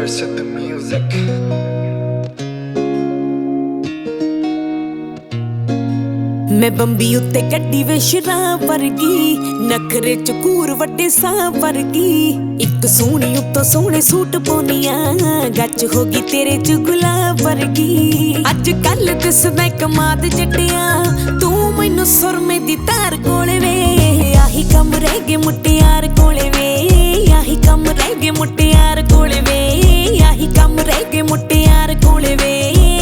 Universe at the music. मैं बंबी उत्ते गड्डी वे शराब वर्गी नखरे चकूर वड्डे सां वर्गी इक सोहनी उत्तों सोहने सूट पाउनियां गच होगी तेरे च गुलाब वर्गी अज कल दिसदा कमाद जट्टिया तू मैनू सुरमे दी तार कोले वे आही कम रह गए मुटियार कोले वे आही कम रह गए मुटियार कोले वे आही कम रह गए मुटियार कोले वे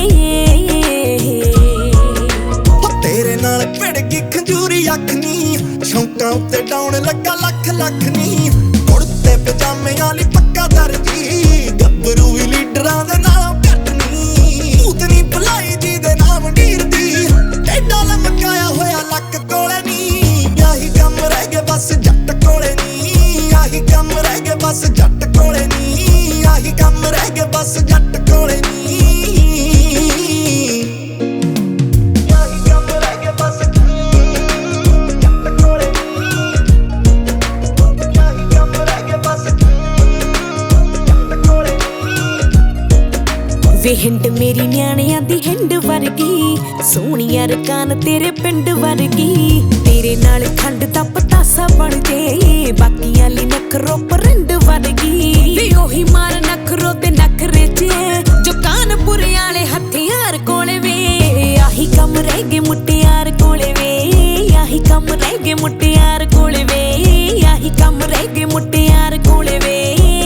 तेरे नाल भिड़गी खंजूरी अख नी शौकां उत्ते डाउन लगा लख लख नी कुर्ते पजामे वाली पक्का दर्जी गब्बरू भी लीडरां दे नालों घट नी भूतनी भलाई जी दे नाम ढीरदी एडा लमकाया होया लक कोले नी आही कम रह गए बस जट कोले नी आही कम रह गए बस जट कोले नी आही कम रह गए बस जट कोले नी वे हिंड मेरी न्याणियां दी हिंड वर्गी सोहणियां रकान तेरे पिंड वर्गी तेरे नाल खंड दा पतासा बन जे बाकियां ली नखरो परिंड वर्गी वे ओही मार नखरो ते नखरे च जो कानपुर आले हथियार कोले वे आही कम रह गए मुटियार कोले वे आही कम रह गए मुटियार कोले वे आही कम रह गए मुटियार कोले वे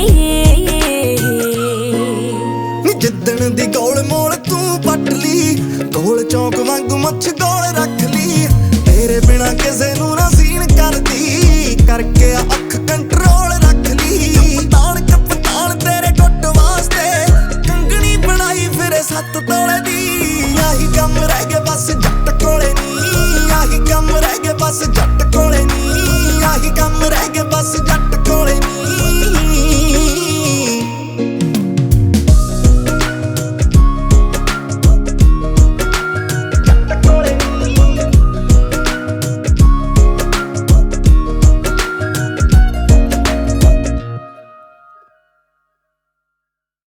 जिद्दन दी गोल मोल तू पट ली गोल चौक वांगू मछ गोल रख ली तेरे बिना किसे नू ना सीन करदी करके अख कंट्रोल रख ली कप्तान तेरे गुट वास्ते कंगनी बनाई फिर 7 तोले दी आही कम रह गए बस जट कोले नी आही कम रह गए बस जट कोले नी आही कम रह गए